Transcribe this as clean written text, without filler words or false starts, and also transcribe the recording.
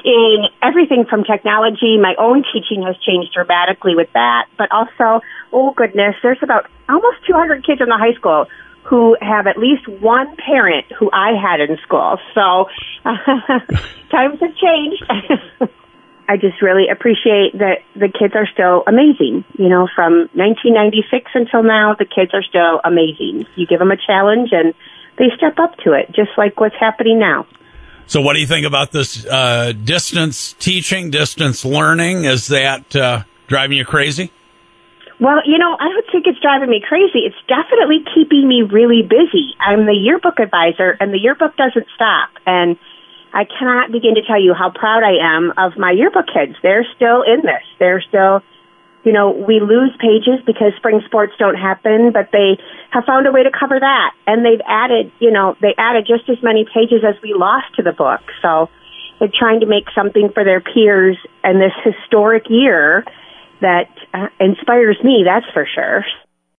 in everything from technology. My own teaching has changed dramatically with that, but also, oh goodness, there's about almost 200 kids in the high school who have at least one parent who I had in school. So times have changed. I just really appreciate that the kids are still amazing. From 1996 until now, the kids are still amazing. You give them a challenge and they step up to it, just like what's happening now. So what do you think about this distance teaching, distance learning? Is that driving you crazy? Well, I don't think it's driving me crazy. It's definitely keeping me really busy. I'm the yearbook advisor, and the yearbook doesn't stop. And I cannot begin to tell you how proud I am of my yearbook kids. They're still in this. They're still, we lose pages because spring sports don't happen, but they have found a way to cover that. And they've added, they added just as many pages as we lost to the book. So they're trying to make something for their peers in this historic year that inspires me, that's for sure.